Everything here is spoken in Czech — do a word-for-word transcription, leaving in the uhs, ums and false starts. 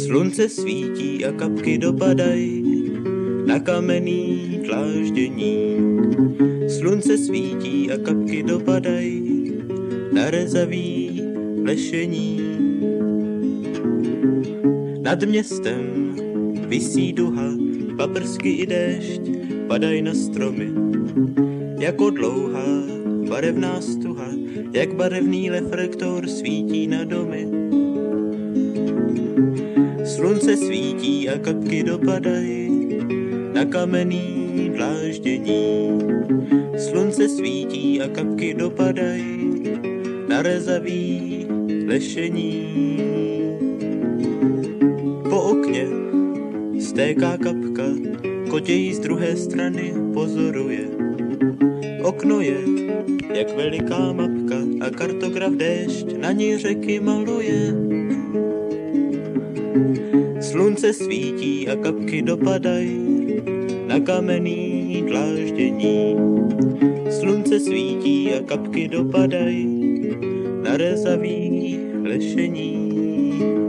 Slunce svítí a kapky dopadají na kamenný dláždění. Slunce svítí a kapky dopadají na rezavý lešení. Nad městem visí duha, paprsky i déšť padají na stromy. Jako dlouhá barevná stuha, jak barevný reflektor svítí na domy. Slunce svítí a kapky dopadají na kamenný dláždění. Slunce svítí a kapky dopadají na rezavý lešení. Po okně stéká kapka, kotěj z druhé strany pozoruje. Okno je jak veliká mapka a kartograf déšť na ní řeky maluje. Slunce svítí a kapky dopadají na kamenný dláždění. Slunce svítí a kapky dopadají na rezavý lešení.